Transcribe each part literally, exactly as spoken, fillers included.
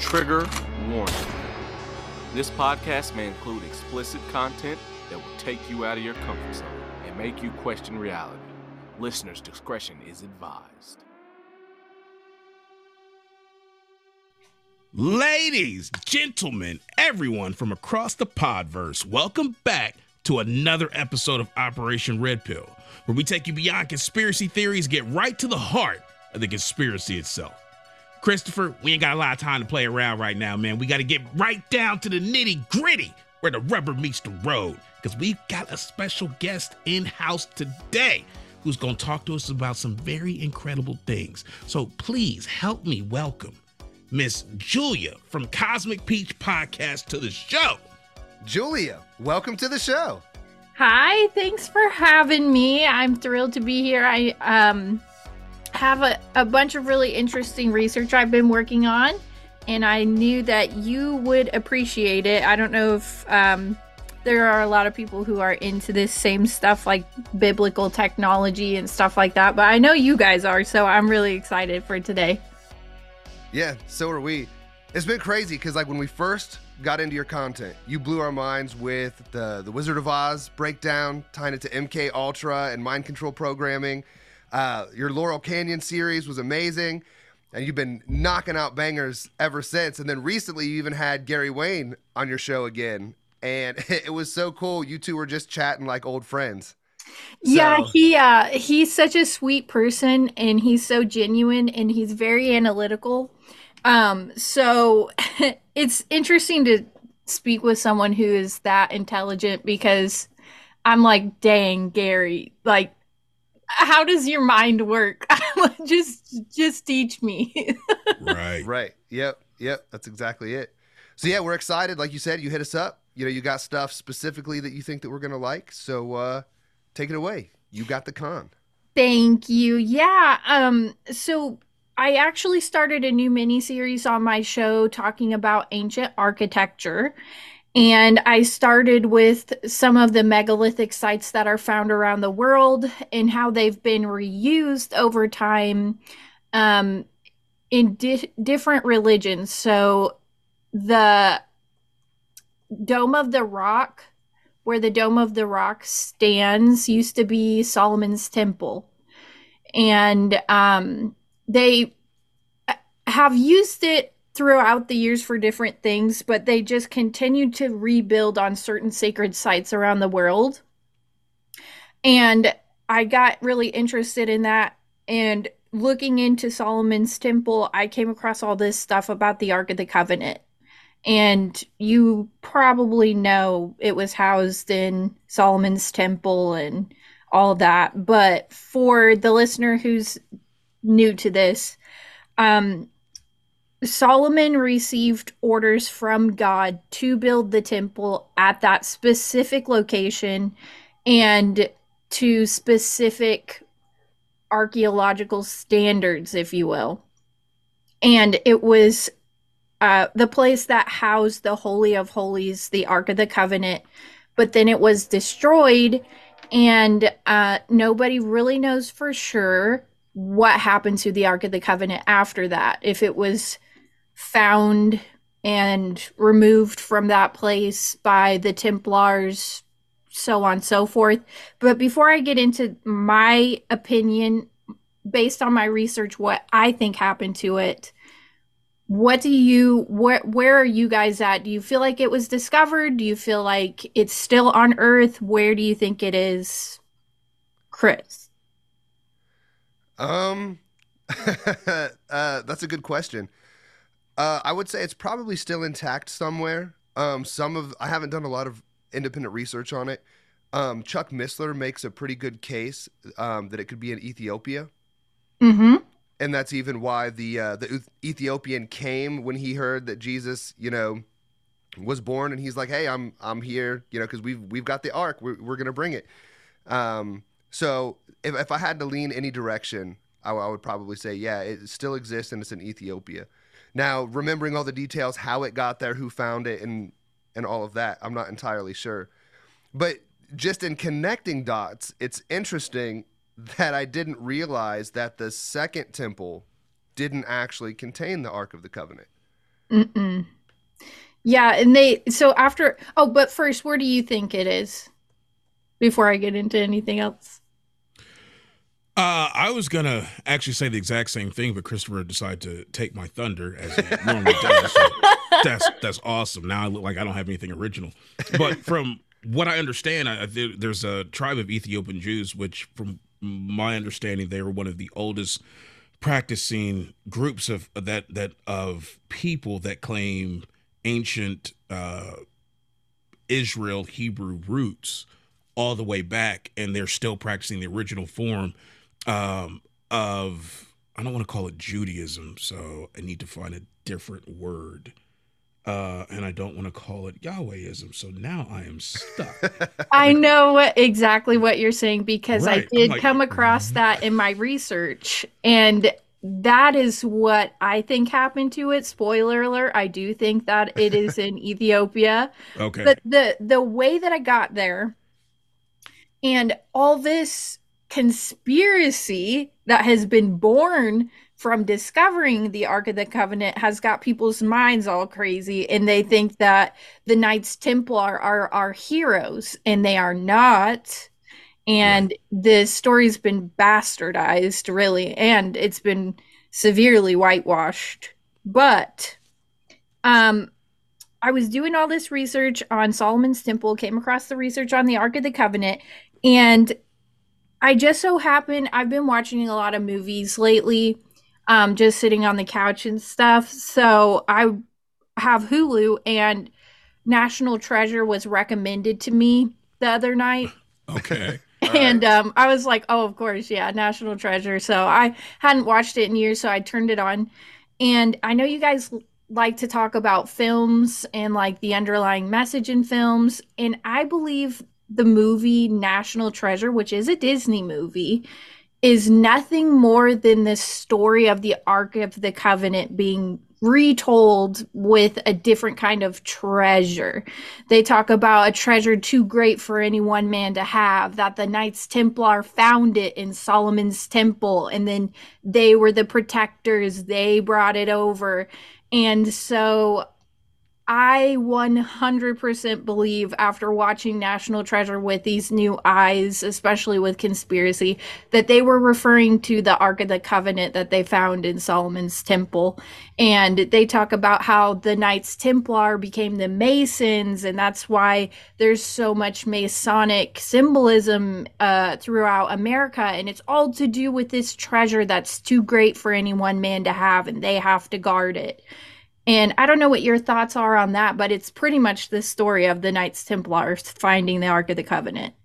Trigger warning. This podcast may include explicit content that will take you out of your comfort zone and make you question reality. Listeners' discretion is advised. Ladies, gentlemen, everyone from across the Podverse, welcome back to another episode of Operation Red Pill, where we take you beyond conspiracy theories, get right to the heart of the conspiracy itself. Christopher, we ain't got a lot of time to play around right now, man. We got to get right down to the nitty gritty where the rubber meets the road, because we've got a special guest in-house today who's going to talk to us about some very incredible things. So please help me welcome Miss Julia from Cosmic Peach Podcast to the show. Julia, welcome to the show. Hi, thanks for having me. I'm thrilled to be here. I um have a, a bunch of really interesting research I've been working on, and I knew that you would appreciate it. I don't know if um, there are a lot of people who are into this same stuff, like biblical technology and stuff like that, but I know you guys are, so I'm really excited for today. Yeah, so are we. It's been crazy because like when we first got into your content, you blew our minds with the, the Wizard of Oz breakdown, tying it to M K Ultra and mind control programming. Uh, your Laurel Canyon series was amazing, and you've been knocking out bangers ever since. And then recently you even had Gary Wayne on your show again, and it was so cool. You two were just chatting like old friends. Yeah, So- he uh, he's such a sweet person, and he's so genuine, and he's very analytical. Um, so it's interesting to speak with someone who is that intelligent, because I'm like, dang, Gary, like, how does your mind work? just just teach me. Right. Right. Yep. Yep. That's exactly it. So yeah, we're excited. Like you said, you hit us up. You know, you got stuff specifically that you think that we're going to like. So uh, take it away. You got the con. Thank you. Yeah. Um, so I actually started a new mini series on my show talking about ancient architecture. And I started with some of the megalithic sites that are found around the world and how they've been reused over time um, in di- different religions. So the Dome of the Rock, where the Dome of the Rock stands, used to be Solomon's Temple. And um, they have used it throughout the years for different things, but they just continued to rebuild on certain sacred sites around the world. And I got really interested in that, and looking into Solomon's Temple, I came across all this stuff about the Ark of the Covenant. And you probably know it was housed in Solomon's Temple and all that. But for the listener who's new to this, um, Solomon received orders from God to build the temple at that specific location and to specific archaeological standards, if you will. And it was uh, the place that housed the Holy of Holies, the Ark of the Covenant, but then it was destroyed, and uh, nobody really knows for sure what happened to the Ark of the Covenant after that. If it was found and removed from that place by the Templars, so on and so forth. But before I get into my opinion, based on my research, what I think happened to it, what do you, where, where are you guys at? Do you feel like it was discovered? Do you feel like it's still on Earth? Where do you think it is, Chris? Um, uh, that's a good question. Uh, I would say it's probably still intact somewhere. Um, some of I haven't done a lot of independent research on it. Um, Chuck Missler makes a pretty good case um, that it could be in Ethiopia, Mm-hmm. and that's even why the uh, the Ethiopian came when he heard that Jesus, you know, was born, and he's like, "Hey, I'm I'm here, you know, because we've we've got the ark. We're we're gonna bring it." Um, so if if I had to lean any direction, I, I would probably say, yeah, it still exists, and it's in Ethiopia. Now, remembering all the details, how it got there, who found it, and and all of that, I'm not entirely sure. But just in connecting dots, it's interesting that I didn't realize that the second temple didn't actually contain the Ark of the Covenant. Mm-mm. Yeah, and they so after oh, but first, where do you think it is before I get into anything else? Uh, I was gonna actually say the exact same thing, but Christopher decided to take my thunder as he normally does. So that's that's awesome. Now I look like I don't have anything original. But from what I understand, I, there, there's a tribe of Ethiopian Jews, which, from my understanding, they were one of the oldest practicing groups of that that of people that claim ancient uh, Israel Hebrew roots all the way back, and they're still practicing the original form um, of, I don't want to call it Judaism, so I need to find a different word. Uh, and I don't want to call it Yahwehism, so now I am stuck. I know what, exactly what you're saying because Right. I did Like, come across that in my research, and that is what I think happened to it. Spoiler alert, I do think that it is in Ethiopia. okay. But the the way that I got there and all this conspiracy that has been born from discovering the Ark of the Covenant has got people's minds all crazy, and they think that the Knights Templar are our heroes, and they are not. And right. The story's been bastardized, really, and it's been severely whitewashed. But um, I was doing all this research on Solomon's Temple, came across the research on the Ark of the Covenant, and I just so happened, I've been watching a lot of movies lately, um, just sitting on the couch and stuff. So I have Hulu, and National Treasure was recommended to me the other night. Okay. And um, I was like, oh, of course, yeah, National Treasure. So I hadn't watched it in years, so I turned it on. And I know you guys like to talk about films and like the underlying message in films. And I believe the movie National Treasure, which is a Disney movie, is nothing more than the story of the Ark of the Covenant being retold with a different kind of treasure. They talk about a treasure too great for any one man to have, that the Knights Templar found it in Solomon's temple, and then they were the protectors, they brought it over. And so I one hundred percent believe, after watching National Treasure with these new eyes, especially with conspiracy, that they were referring to the Ark of the Covenant that they found in Solomon's temple. And they talk about how the Knights Templar became the Masons, and that's why there's so much Masonic symbolism uh, throughout America. And it's all to do with this treasure that's too great for any one man to have, and they have to guard it. And I don't know what your thoughts are on that, but it's pretty much the story of the Knights Templars finding the Ark of the Covenant.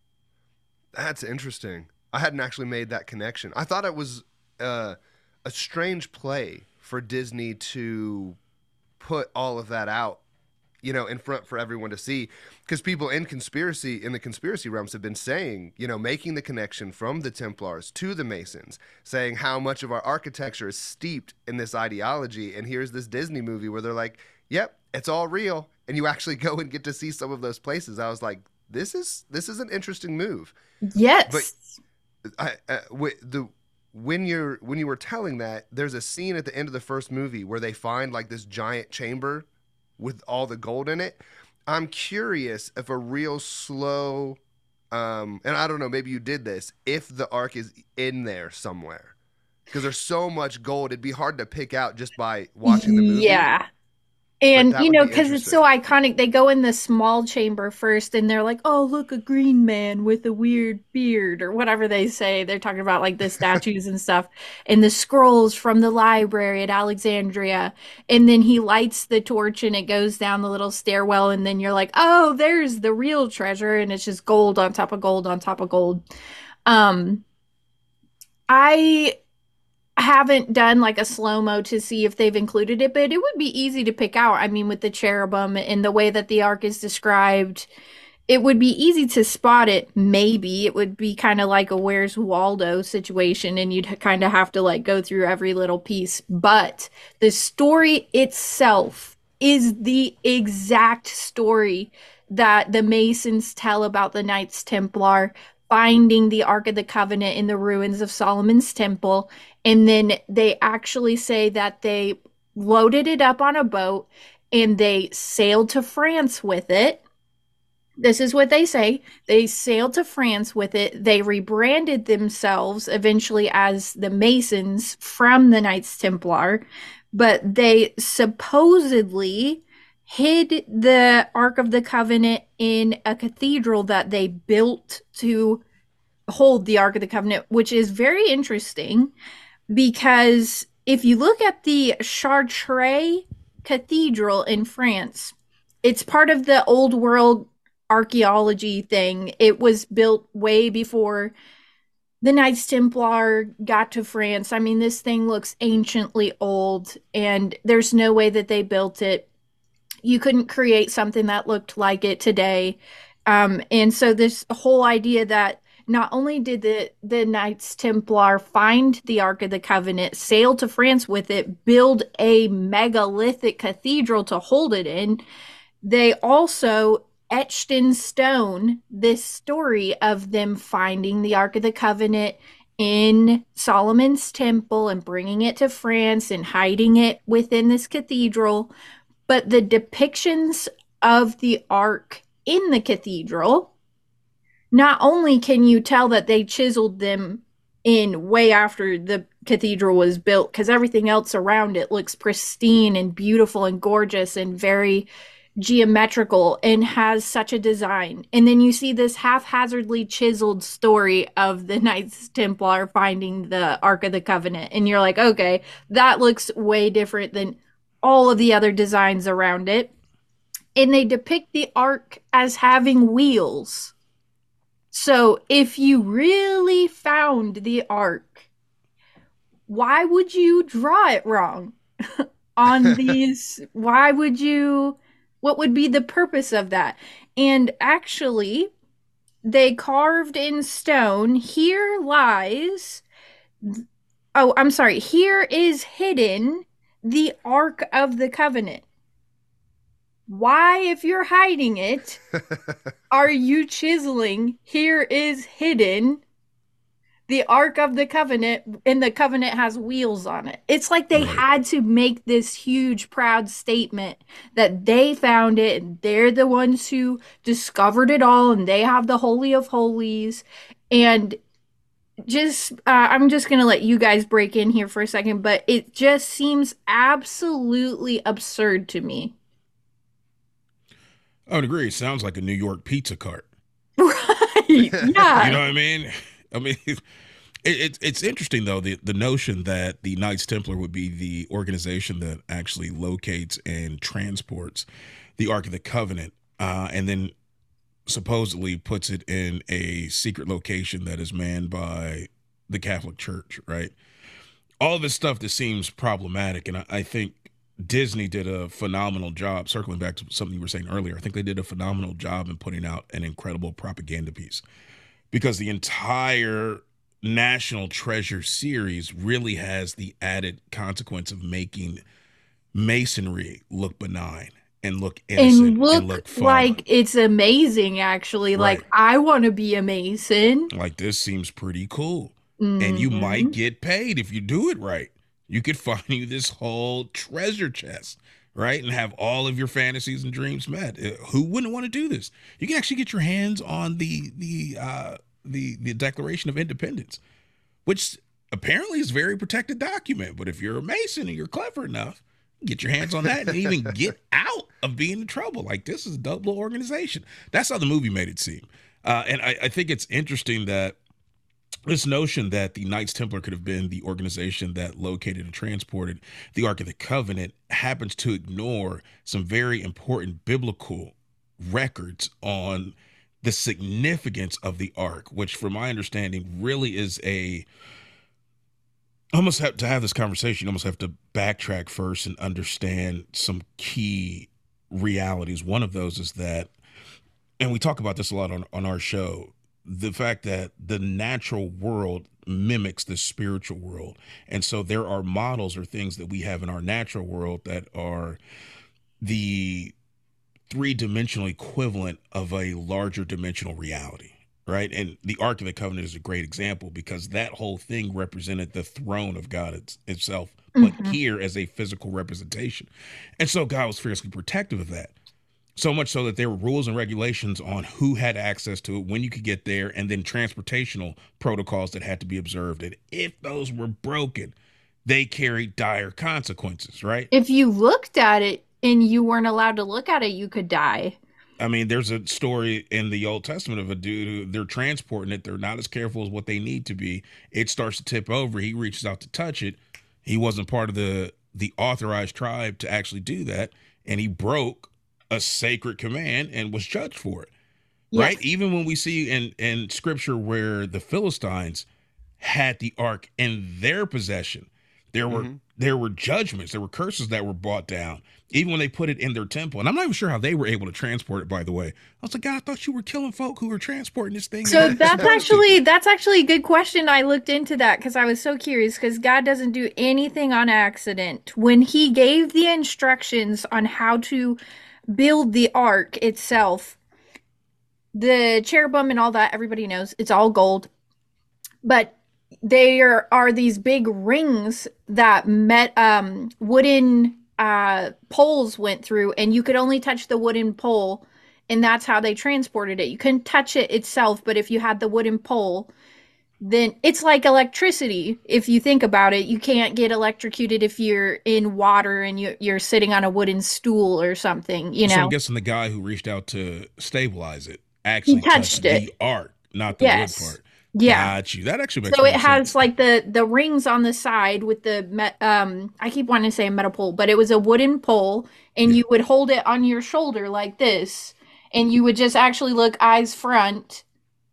That's interesting. I hadn't actually made that connection. I thought it was uh, a strange play for Disney to put all of that out, you know, in front for everyone to see, because people in conspiracy, in the conspiracy realms, have been saying, you know, making the connection from the Templars to the Masons, saying how much of our architecture is steeped in this ideology. And here's this Disney movie where they're like, yep, it's all real. And you actually go and get to see some of those places. I was like, this is, this is an interesting move. Yes. But I, uh, w- the, when you're, when you were telling that, there's a scene at the end of the first movie where they find like this giant chamber with all the gold in it. I'm curious if a real slow, um, and I don't know, maybe you did this, if the Ark is in there somewhere. Because there's so much gold, it'd be hard to pick out just by watching the movie. Yeah. And, you know, because it's so iconic, they go in the small chamber first, and they're like, oh, look, a green man with a weird beard, or whatever they say. They're talking about, like, the statues and stuff, and the scrolls from the library at Alexandria. And then he lights the torch, and it goes down the little stairwell, and then you're like, oh, there's the real treasure, and it's just gold on top of gold on top of gold. Um, I... haven't done like a slow-mo to see if they've included it, but it would be easy to pick out. I mean, with the cherubim and the way that the Ark is described, it would be easy to spot it. Maybe it would be kind of like a Where's Waldo situation, and you'd kind of have to like go through every little piece. But the story itself is the exact story that the Masons tell about the Knights Templar finding the Ark of the Covenant in the ruins of Solomon's temple. And then they actually say that they loaded it up on a boat, and they sailed to France with it. This is what they say. They sailed to France with it. They rebranded themselves eventually as the Masons from the Knights Templar, but they supposedly hid the Ark of the Covenant in a cathedral that they built to hold the Ark of the Covenant, which is very interesting because if you look at the Chartres Cathedral in France, it's part of the old world archaeology thing. It was built way before the Knights Templar got to France. I mean, this thing looks anciently old, and there's no way that they built it. You couldn't create something that looked like it today. Um, and so this whole idea that not only did the, the Knights Templar find the Ark of the Covenant, sail to France with it, build a megalithic cathedral to hold it in, they also etched in stone this story of them finding the Ark of the Covenant in Solomon's temple and bringing it to France and hiding it within this cathedral. But the depictions of the Ark in the cathedral, not only can you tell that they chiseled them in way after the cathedral was built, because everything else around it looks pristine and beautiful and gorgeous and very geometrical and has such a design. And then you see this haphazardly chiseled story of the Knights Templar finding the Ark of the Covenant. And you're like, okay, that looks way different than all of the other designs around it. And they depict the Ark as having wheels. So if you really found the Ark, why would you draw it wrong on these? Why would you? What would be the purpose of that? And actually, they carved in stone, here lies, oh, I'm sorry, here is hidden the Ark of the Covenant. Why, if you're hiding it, are you chiseling, here is hidden the Ark of the Covenant, and the covenant has wheels on it? It's like they right. had to make this huge, proud statement that they found it, and they're the ones who discovered it all, and they have the Holy of Holies. And just, uh, I'm just going to let you guys break in here for a second, but it just seems absolutely absurd to me. I would agree. It sounds like a New York pizza cart. Right. Yeah. You know what I mean? I mean, it, it, it's interesting, though, the, the notion that the Knights Templar would be the organization that actually locates and transports the Ark of the Covenant, uh, and then supposedly puts it in a secret location that is manned by the Catholic Church, right? All of this stuff that seems problematic, and I, I think Disney did a phenomenal job, circling back to something you were saying earlier. I think they did a phenomenal job in putting out an incredible propaganda piece, because the entire National Treasure series really has the added consequence of making Masonry look benign and look innocent and look, and look fun. Like it's amazing, actually. Right. Like, I want to be a Mason. Like, this seems pretty cool. Mm-hmm. And you might get paid if you do it right. You could find you this whole treasure chest, right? And have all of your fantasies and dreams met. Who wouldn't want to do this? You can actually get your hands on the the uh, the the Declaration of Independence, which apparently is a very protected document. But if you're a Mason and you're clever enough, get your hands on that and even get out of being in trouble. Like, this is a double organization. That's how the movie made it seem. Uh, and I, I think it's interesting that this notion that the Knights Templar could have been the organization that located and transported the Ark of the Covenant happens to ignore some very important biblical records on the significance of the Ark, which, from my understanding, really is a almost have to have this conversation. You almost have to backtrack first and understand some key realities. One of those is that, and we talk about this a lot on, on our show, the fact that the natural world mimics the spiritual world. And so there are models or things that we have in our natural world that are the three-dimensional equivalent of a larger dimensional reality. right? And the Ark of the Covenant is a great example because that whole thing represented the throne of God it's, itself, but Mhm. here as a physical representation. And so God was fiercely protective of that. So much so that there were rules and regulations on who had access to it, when you could get there, and then transportational protocols that had to be observed. And if those were broken, they carried dire consequences, right? If you looked at it and you weren't allowed to look at it, you could die. I mean, there's a story in the Old Testament of a dude who they're transporting it. They're not as careful as what they need to be. It starts to tip over. He reaches out to touch it. He wasn't part of the the authorized tribe to actually do that, and he broke a sacred command and was judged for it. Right? Yes. Even when we see in in scripture where the Philistines had the ark in their possession, there were Mhm. there were judgments, there were curses that were brought down, even when they put it in their temple. And I'm not even sure how they were able to transport it, by the way. I was like, God, I thought you were killing folk who were transporting this thing. So that's actually that's actually a good question. I looked into that because I was so curious because God doesn't do anything on accident. When he gave the instructions on how to build the ark itself, the cherubim and all that, everybody knows it's all gold. But there are these big rings that met um wooden uh poles went through, and you could only touch the wooden pole, and that's how they transported it. You couldn't touch it itself, but if you had the wooden pole, then it's like electricity. If you think about it, you can't get electrocuted if you're in water and you, you're sitting on a wooden stool or something, you So know. I'm guessing the guy who reached out to stabilize it actually touched touched it. the ark, not the Yes. wood part. Yeah. Got you. That actually makes So it more has sense. like the the rings on the side with the met, um I keep wanting to say a metal pole, but it was a wooden pole, and Yeah. you would hold it on your shoulder like this, and you would just actually look eyes front,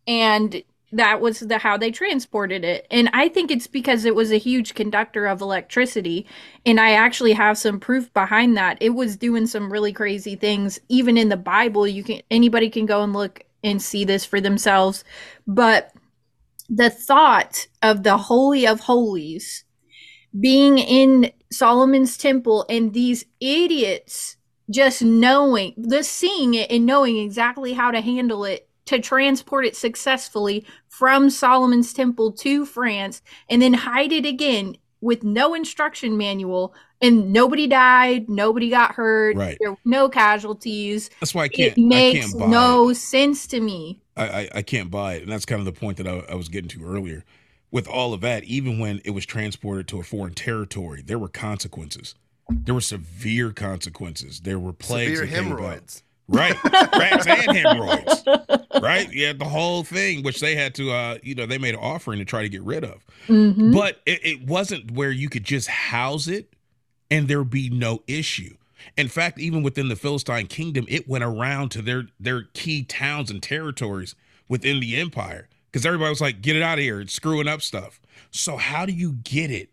and that was the how they transported it. And I think it's because it was a huge conductor of electricity, and I actually have some proof behind that. It was doing some really crazy things. Even in the Bible, you can anybody can go and look and see this for themselves. But the thought of the Holy of Holies being in Solomon's temple and these idiots just knowing, just seeing it and knowing exactly how to handle it to transport it successfully from Solomon's temple to France and then hide it again with no instruction manual, and nobody died, nobody got hurt, Right. there were no casualties. That's why I can't. It I makes can't buy no it. sense to me. I, I, I can't buy it. And that's kind of the point that I, I was getting to earlier. With all of that, even when it was transported to a foreign territory, there were consequences. There were severe consequences. There were plagues Severe that came about. hemorrhoids. Right. Rats and hemorrhoids. Right. Yeah. The whole thing, which they had to, uh, you know, they made an offering to try to get rid of. Mhm. But it, it wasn't where you could just house it and there be no issue. In fact, even within the Philistine kingdom, it went around to their their key towns and territories within the empire because everybody was like, get it out of here. It's screwing up stuff. So how do you get it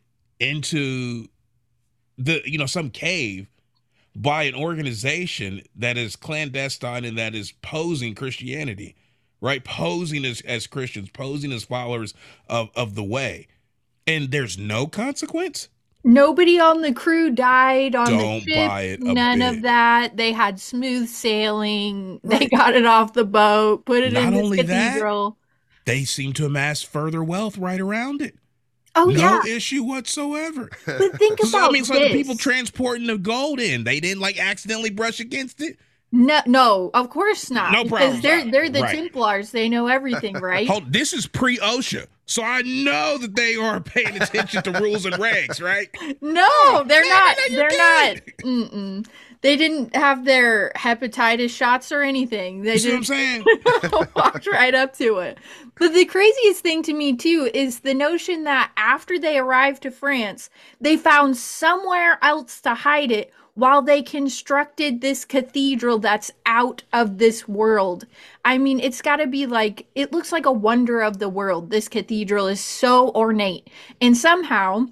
into the, you know, some cave by an organization that is clandestine and that is posing Christianity, right? Posing as, as Christians, posing as followers of, of the way. And there's no consequence? Nobody on the crew died on Don't the ship. buy it a None bit. of that. They had smooth sailing. They Right. got it off the boat, put it Not in the only that, cathedral. They seem to amass further wealth right around it. Oh no yeah, issue whatsoever. but think So, about I mean, it's this. like the people transporting the gold in, they didn't like accidentally brush against it. no, no, of course not. No because problem. they're they're the Right. Templars. They know everything, right? Hold, this is pre-OSHA, so I know that they are paying attention to rules and regs, right? No, they're no, not. no, no, you're They're not. good. Mm-mm. They didn't have their hepatitis shots or anything. They You see what I'm just saying? walked right up to it. But the craziest thing to me too is the notion that after they arrived to France, they found somewhere else to hide it while they constructed this cathedral that's out of this world. I mean, it's got to be like, it looks like a wonder of the world. This cathedral is so ornate. And somehow,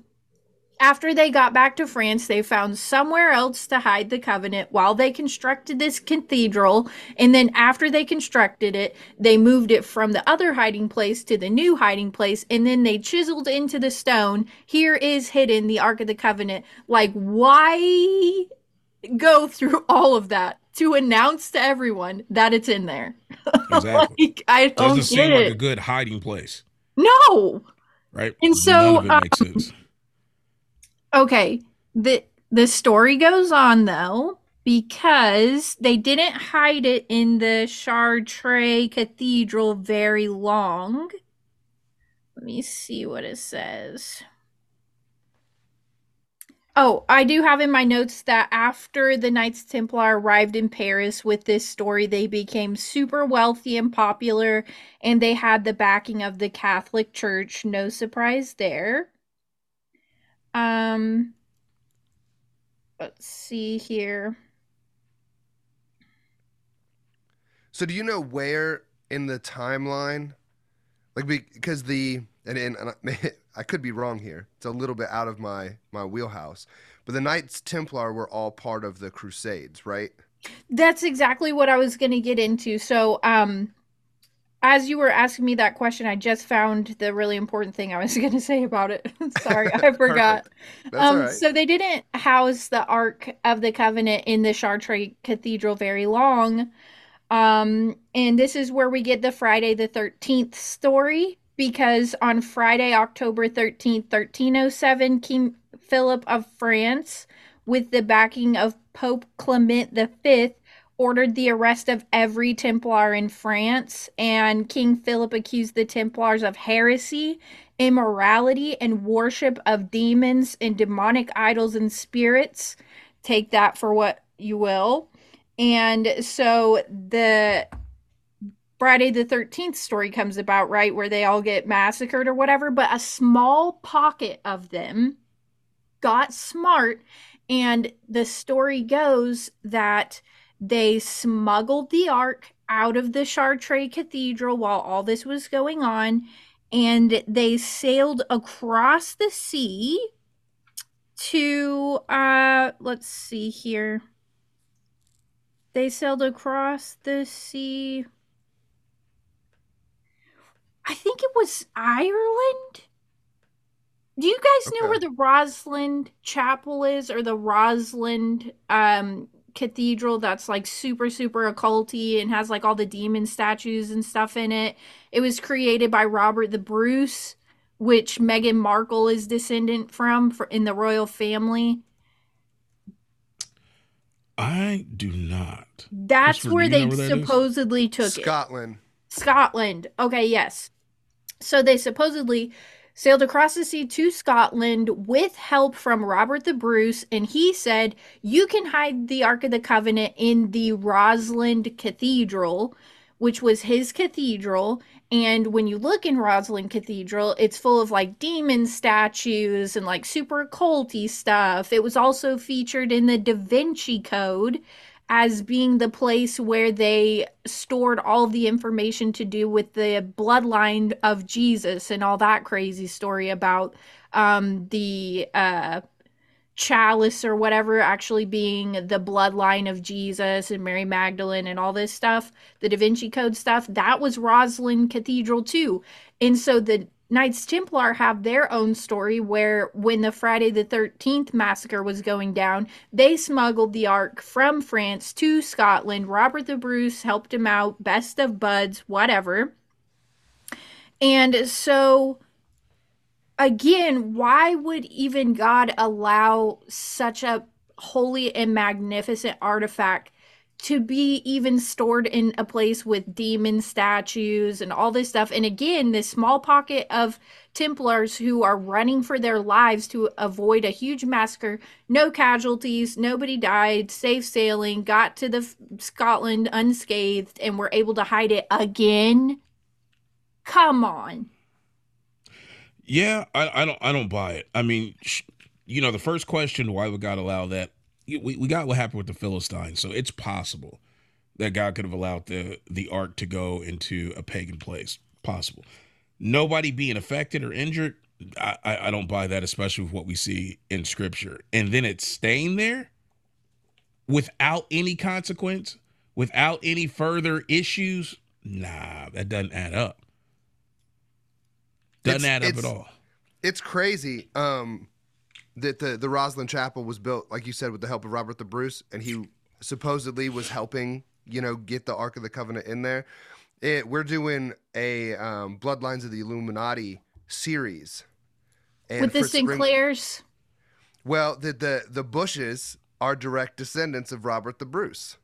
after they got back to France, they found somewhere else to hide the covenant while they constructed this cathedral. And then after they constructed it, they moved it from the other hiding place to the new hiding place. And then they chiseled into the stone, here is hidden the Ark of the Covenant. Like, why go through all of that to announce to everyone that it's in there? Exactly. Like, I don't Doesn't get seem it. like a good hiding place, No. right? And so, None of it um, makes sense. Okay, the the story goes on though, because they didn't hide it in the Chartres Cathedral very long. Let me see what it says. Oh, I do have in my notes that after the Knights Templar arrived in Paris with this story, they became super wealthy and popular, and they had the backing of the Catholic Church. No surprise there. Um, let's see here. So do you know where in the timeline, like because the and, and, and I, I could be wrong here. It's a little bit out of my my wheelhouse, but the Knights Templar were all part of the Crusades, right? That's exactly what I was going to get into. So, um, as you were asking me that question, I just found the really important thing I was going to say about it. Sorry, I forgot. That's all Um, right. so they didn't house the Ark of the Covenant in the Chartres Cathedral very long. Um, and this is where we get the Friday the thirteenth story, because on Friday, October thirteenth, thirteen oh seven, King Philip of France, with the backing of Pope Clement the Fifth, ordered the arrest of every Templar in France, and King Philip accused the Templars of heresy, immorality, and worship of demons and demonic idols and spirits. Take that for what you will. And so the Friday the thirteenth story comes about, right, where they all get massacred or whatever, but a small pocket of them got smart, and the story goes that they smuggled the Ark out of the Chartres Cathedral while all this was going on, and they sailed across the sea to, uh, let's see here. They sailed across the sea. I think it was Ireland. Do you guys know Okay. where the Rosalind Chapel is, or the Rosalind um, Cathedral that's like super, super occulty and has like all the demon statues and stuff in it? It was created by Robert the Bruce, which Meghan Markle is descendant from for, in the royal family. I do not. That's Christopher, where do you they know where that is? supposedly took it. Scotland. Scotland. Okay, yes. So they supposedly sailed across the sea to Scotland with help from Robert the Bruce, and he said, you can hide the Ark of the Covenant in the Rosalind Cathedral, which was his cathedral. And when you look in Rosalind Cathedral, it's full of like demon statues and like super occulty stuff. It was also featured in the Da Vinci Code as being the place where they stored all of the information to do with the bloodline of Jesus and all that crazy story about um, the uh, chalice or whatever actually being the bloodline of Jesus and Mary Magdalene and all this stuff, the Da Vinci Code stuff. That was Rosalind Cathedral too. And so the Knights Templar have their own story where when the Friday the thirteenth massacre was going down, they smuggled the Ark from France to Scotland. Robert the Bruce helped him out, best of buds, whatever. And so, again, why would even God allow such a holy and magnificent artifact to be even stored in a place with demon statues and all this stuff? And again, this small pocket of Templars who are running for their lives to avoid a huge massacre, no casualties, nobody died, safe sailing, got to the Scotland unscathed, and were able to hide it again. Come on. Yeah, I, I don't I don't buy it. I mean, sh- you know, the first question, why would God allow that? We, we got what happened with the Philistines, so it's possible that God could have allowed the the ark to go into a pagan place. Possible. Nobody being affected or injured, I, I, I don't buy that, especially with what we see in Scripture. And then it's staying there without any consequence, without any further issues. Nah, that doesn't add up. Doesn't It's- add up it's- at all. It's crazy. Um, that the the Roslyn Chapel was built, like you said, with the help of Robert the Bruce, and he supposedly was helping, you know, get the Ark of the Covenant in there. It, we're doing a um, Bloodlines of the Illuminati series. And with the for spring- Sinclairs. Well, the, the the Bushes are direct descendants of Robert the Bruce.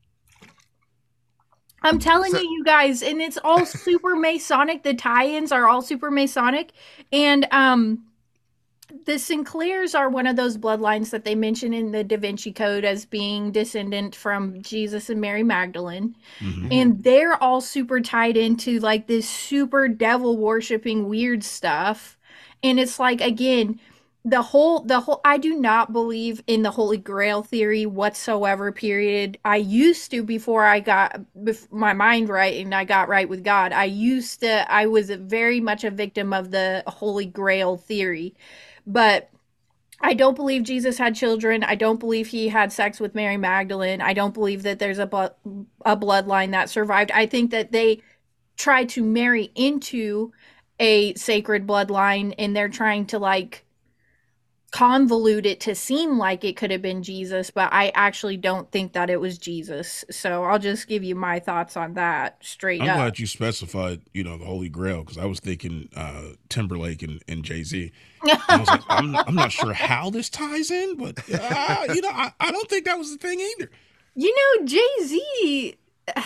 I'm telling So- you, you guys, and it's all super Masonic. The tie-ins are all super Masonic, and um, the Sinclairs are one of those bloodlines that they mention in the Da Vinci Code as being descendant from Jesus and Mary Magdalene, Mhm. and they're all super tied into like this super devil worshipping weird stuff, and it's like again. The whole, the whole, I do not believe in the Holy Grail theory whatsoever, period. I used to before I got bef- my mind right and I got right with God. I used to, I was a very much a victim of the Holy Grail theory. But I don't believe Jesus had children. I don't believe he had sex with Mary Magdalene. I don't believe that there's a, bu- a bloodline that survived. I think that they tried to marry into a sacred bloodline and they're trying to like, convolute it to seem like it could have been Jesus, but I actually don't think that it was Jesus. So I'll just give you my thoughts on that straight I'm up. glad you specified, you know, the Holy Grail, because I was thinking uh, Timberlake and, and Jay-Z. And I was like, I'm, I'm not sure how this ties in, but, uh, you know, I, I don't think that was the thing either. You know, Jay-Z,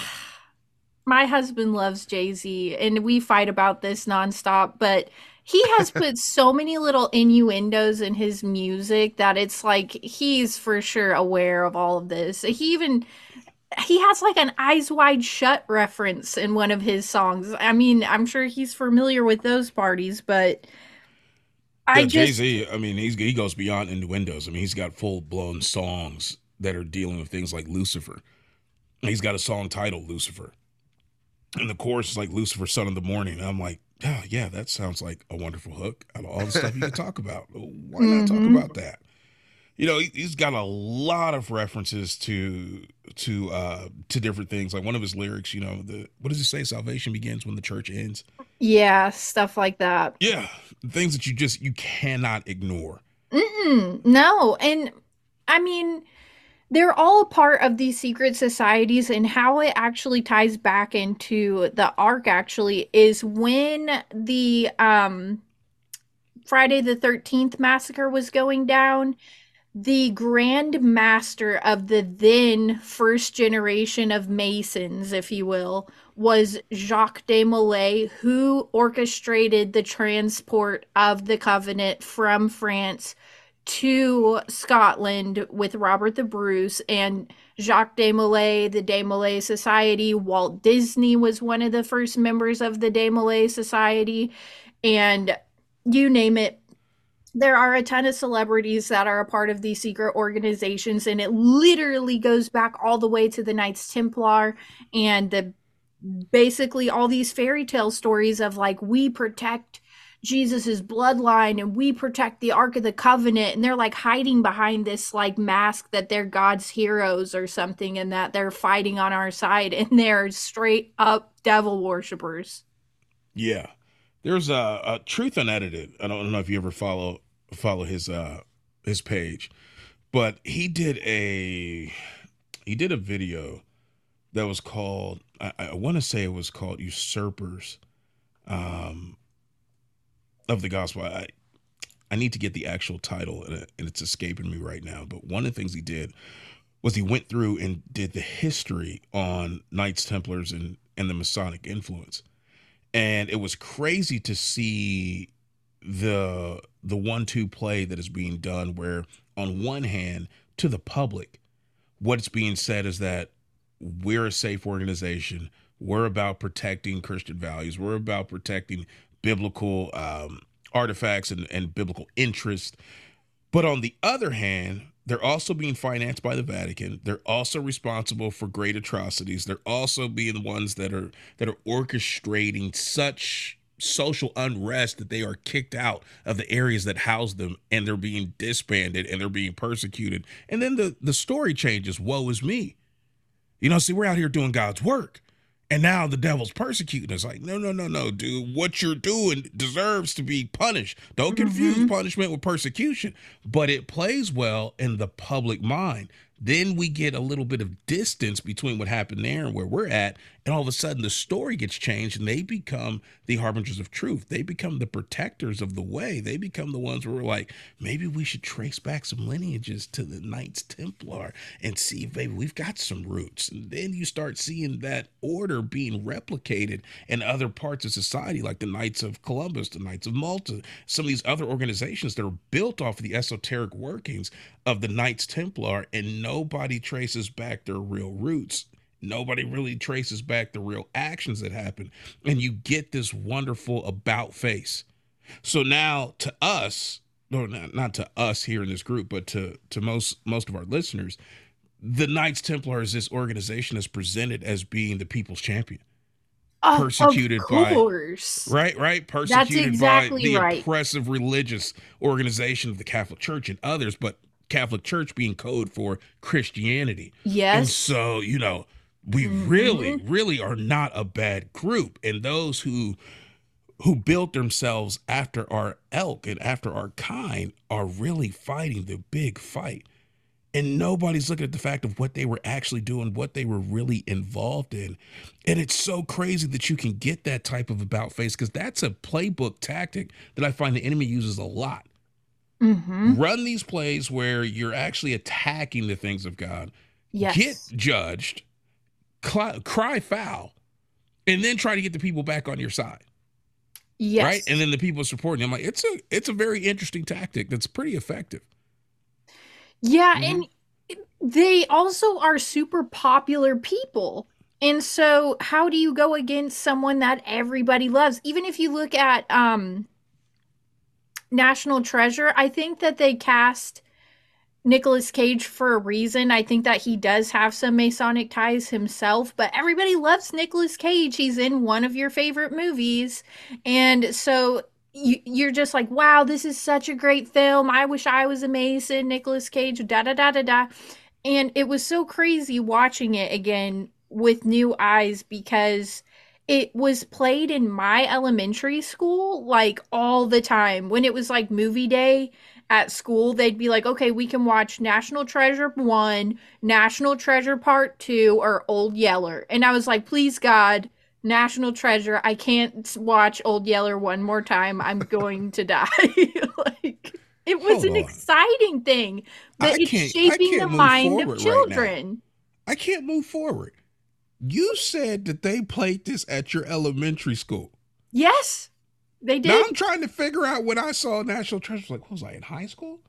my husband loves Jay-Z, and we fight about this nonstop, but he has put so many little innuendos in his music that it's like he's for sure aware of all of this. He even he has like an Eyes Wide Shut reference in one of his songs. I mean, I'm sure he's familiar with those parties, but I Yeah, just Jay-Z, I mean, he's, he goes beyond innuendos. I mean, he's got full-blown songs that are dealing with things like Lucifer. He's got a song titled Lucifer. And the chorus is like Lucifer, son of the morning. And I'm like, oh, yeah, that sounds like a wonderful hook out of all the stuff you can talk about. Why not talk Mhm. about that? You know, he, he's got a lot of references to to uh, to different things. Like one of his lyrics, you know, the what does he say? Salvation begins when the church ends. yeah, stuff like that. Yeah, things that you just you cannot ignore. Mm-mm, no, and I mean, they're all a part of these secret societies, and how it actually ties back into the Ark actually is when the um, Friday the thirteenth massacre was going down. The Grand Master of the then first generation of Masons, if you will, was Jacques de Molay, who orchestrated the transport of the Covenant from France to Scotland with Robert the Bruce and Jacques de Molay, the De Molay Society. Walt Disney was one of the first members of the De Molay Society, and you name it. There are a ton of celebrities that are a part of these secret organizations, and it literally goes back all the way to the Knights Templar and the basically all these fairy tale stories of like, we protect Jesus's bloodline and we protect the Ark of the Covenant, and they're like hiding behind this like mask that they're God's heroes or something and that they're fighting on our side, and they're straight up devil worshippers. Yeah, there's a, a Truth Unedited. I don't know if you ever follow follow his uh his page, but he did a he did a video that was called I, I want to say it was called Usurpers um of the Gospel. I I need to get the actual title and, it, and it's escaping me right now. But one of the things he did was he went through and did the history on Knights Templars and and the Masonic influence. And it was crazy to see the the one-two play that is being done, where on one hand, to the public, what's being said is that we're a safe organization. We're about protecting Christian values. We're about protecting biblical um, artifacts and, and biblical interests. But on the other hand, they're also being financed by the Vatican. They're also responsible for great atrocities. They're also being the ones that are that are orchestrating such social unrest that they are kicked out of the areas that house them, and they're being disbanded and they're being persecuted. And then the, the story changes. Woe is me. You know, see, we're out here doing God's work. And now the devil's persecuting us. Like, no, no, no, no, dude. What you're doing deserves to be punished. Don't confuse Mhm. punishment with persecution. But it plays well in the public mind. Then we get a little bit of distance between what happened there and where we're at. And all of a sudden the story gets changed and they become the harbingers of truth. They become the protectors of the way. They become the ones where we're like, maybe we should trace back some lineages to the Knights Templar and see if maybe we've got some roots. And then you start seeing that order being replicated in other parts of society, like the Knights of Columbus, the Knights of Malta, some of these other organizations that are built off of the esoteric workings of the Knights Templar, and nobody traces back their real roots. Nobody really traces back the real actions that happen. And you get this wonderful about face. So now to us, no, not, not to us here in this group, but to, to most, most of our listeners, the Knights Templar is this organization that's presented as being the people's champion. Oh, Persecuted of by- course. Right, right. Persecuted exactly by the right. oppressive religious organization of the Catholic Church and others, but Catholic Church being code for Christianity. And Yes. so, you know, we Mhm. really, really are not a bad group. And those who who built themselves after our elk and after our kind are really fighting the big fight. And nobody's looking at the fact of what they were actually doing, what they were really involved in. And it's so crazy that you can get that type of about face, because that's a playbook tactic that I find the enemy uses a lot. Mm-hmm. Run these plays where you're actually attacking the things of God, Yes. get judged, cry, cry foul, and then try to get the people back on your side. Yes. Right? And then the people supporting you. I'm like, it's a it's a very interesting tactic that's pretty effective. Yeah, Mhm. and they also are super popular people. And so how do you go against someone that everybody loves? Even if you look at um National Treasure, I think that they cast Nicolas Cage for a reason. I think that he does have some Masonic ties himself, but everybody loves Nicolas Cage. He's in one of your favorite movies. And so you, you're just like, wow, this is such a great film. I wish I was a Mason, Nicolas Cage, da da da da da. And it was so crazy watching it again with new eyes, because it was played in my elementary school like all the time. When it was like movie day at school, they'd be like, okay, we can watch National Treasure one, National Treasure Part two, or Old Yeller. And I was like, please God, National Treasure, I can't watch Old Yeller one more time. I'm going to die. Like, it was Hold an on. exciting thing. But I it's can't- I shaping can't the move mind forward of right now. children. I can't move forward. You said that they played this at your elementary school. Yes, they Now did. I'm trying to figure out when I saw National Treasure. Like, what was I in high school?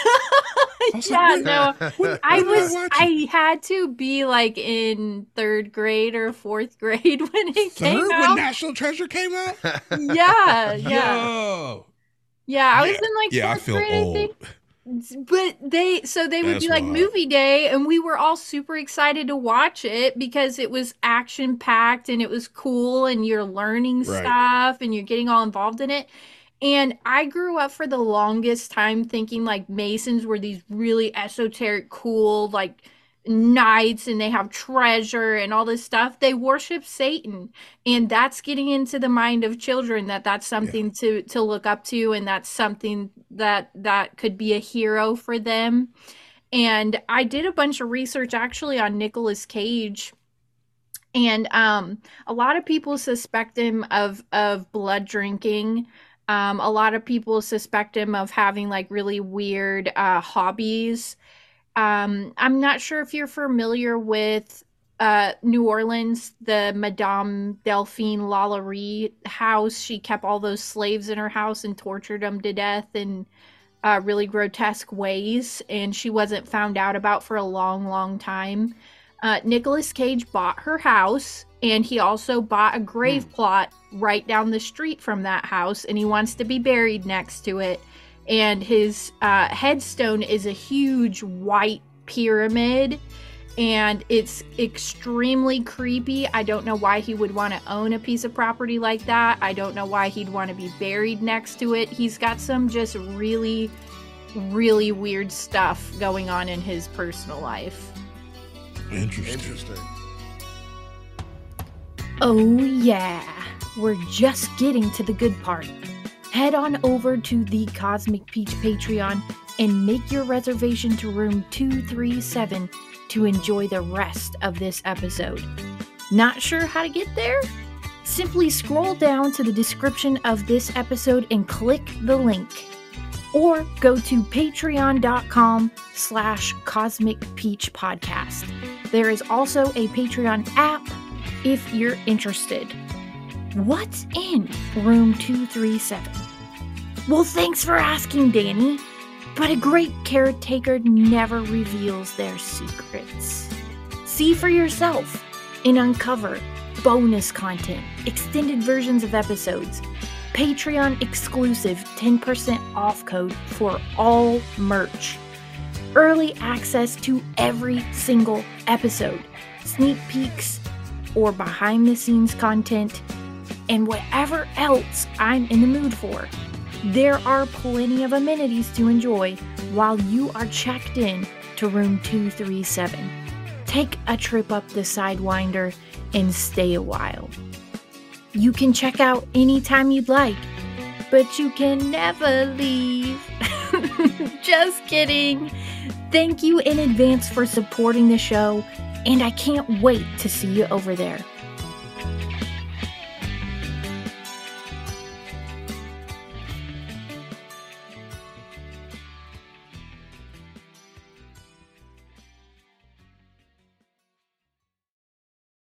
was Yeah, like, no. What, I what am was watching? I had to be like in third grade or fourth grade when it came Third when out. National Treasure came out. Yeah, yeah. Yo. Yeah, I was Yeah. in like Yeah, I fourth feel grade, I old. think. But they so they would That's be like wild. movie day, and we were all super excited to watch it because it was action packed and it was cool, and you're learning Right. stuff and you're getting all involved in it. And I grew up for the longest time thinking like Masons were these really esoteric, cool, like knights, and they have treasure and all this stuff. They worship Satan, and that's getting into the mind of children that that's something to to look up to, and that's something that that could be a hero for them. And I did a bunch of research actually on Nicolas Cage, and um a lot of people suspect him of of blood drinking. Um, a lot of people suspect him of having like really weird uh, hobbies. Um, I'm not sure if you're familiar with uh, New Orleans, the Madame Delphine Lalaurie house. She kept all those slaves in her house and tortured them to death in uh, really grotesque ways, and she wasn't found out about for a long, long time. Uh, Nicolas Cage bought her house, and he also bought a grave plot right down the street from that house, and he wants to be buried next to it. And his uh, headstone is a huge white pyramid, and it's extremely creepy. I don't know why he would want to own a piece of property like that. I don't know why he'd want to be buried next to it. He's got some just really, really weird stuff going on in his personal life. Interesting. Interesting. Oh yeah, we're just getting to the good part. Head on over to the Cosmic Peach Patreon and make your reservation to room two three seven to enjoy the rest of this episode. Not sure how to get there? Simply scroll down to the description of this episode and click the link. Or go to patreon.com slash Cosmic Peach Podcast. There is also a Patreon app if you're interested. What's in room two three seven? Well, thanks for asking, Danny. But a great caretaker never reveals their secrets. See for yourself and uncover bonus content, extended versions of episodes, Patreon exclusive ten percent off code for all merch, early access to every single episode, sneak peeks, or behind the scenes content, and whatever else I'm in the mood for. There are plenty of amenities to enjoy while you are checked in to room two three seven. Take a trip up the Sidewinder and stay a while. You can check out anytime you'd like, but you can never leave. Just kidding. Thank you in advance for supporting the show, and I can't wait to see you over there.